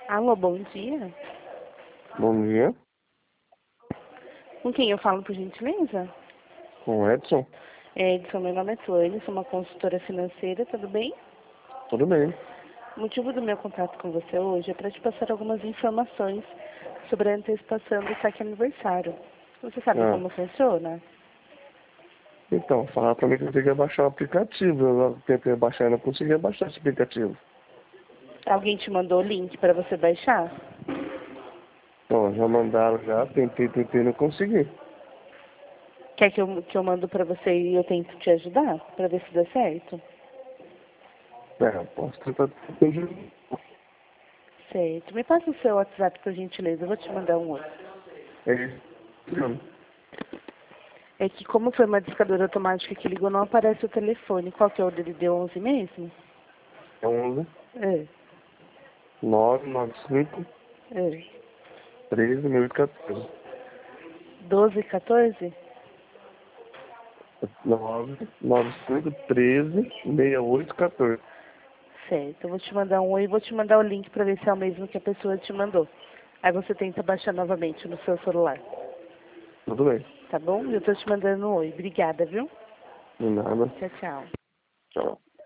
Alô, bom dia. Bom dia, Com quem eu falo, por gentileza? com o Edson. Edson, meu nome é Suane, sou uma consultora financeira, tudo bem? Tudo bem? O motivo do meu contato com você hoje é para te passar algumas informações sobre a antecipação do saque aniversário. Você sabe Ah, como funciona? então, falaram pra mim que eu tinha que baixar o aplicativo. Eu tentei baixar e não conseguia baixar esse aplicativo. Alguém te mandou o link para você baixar? Então, já mandaram já, tentei, não consegui. Quer que eu mando para você e eu tento te ajudar para ver se dá certo? Eu posso tentar pedir. Certo. Me passa o seu WhatsApp, por gentileza, eu vou te mandar um outro. É isso. Não, É que como foi uma discadora automática que ligou, não aparece o telefone. Qual que é o dele? Deu 11 mesmo? é 11 É, 995 é. 13 1014. 12, 14? 995 13 6814. Certo. Eu vou te mandar um oi e vou te mandar o link para ver se é o mesmo que a pessoa te mandou. Aí você tenta baixar novamente no seu celular. Tudo bem. Tá bom? Eu tô te mandando um oi. Obrigada, viu? De nada. Tchau, tchau. Tchau.